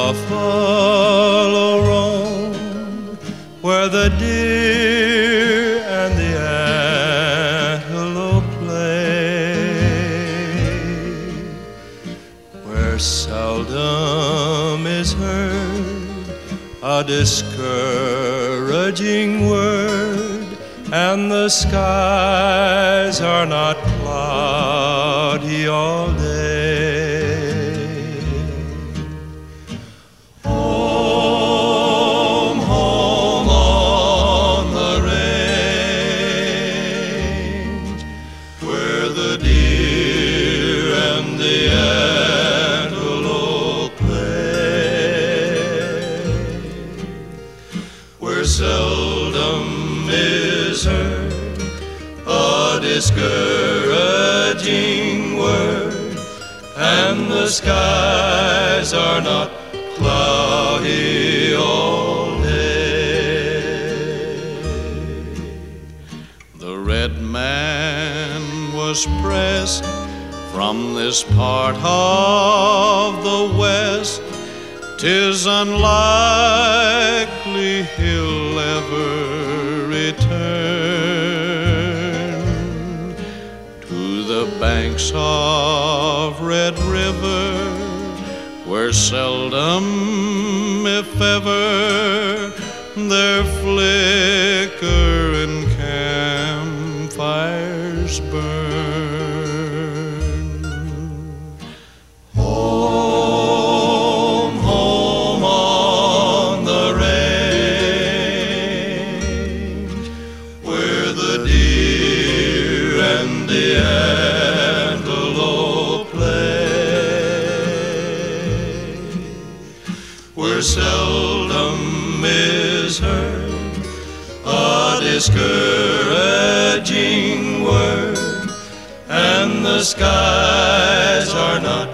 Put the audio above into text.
buffalo roam where the deer and the antelope play, where seldom is heard a discouraging word, and the skies are not cloudy all day. Home, home on the range, where the deer and the antelope play, where seldom is heard a discouraging word, and the skies are not cloudy all day. The red man was pressed from this part of the West. 'Tis unlikely he'll ever return to the banks of Red River, where seldom, if ever, there flicker and campfires burn. Home, home on the range, where the deer and the antelope play, where seldom is heard a discouraging word, and the skies are not